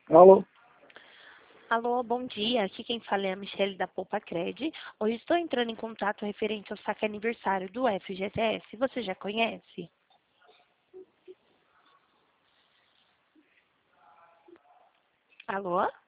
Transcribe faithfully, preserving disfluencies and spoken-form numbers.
Alô? Alô, bom dia. Aqui quem fala é a Michelle da Poupa Cred. Hoje estou entrando em contato referente ao saque aniversário do F G T S. Você já conhece? Alô?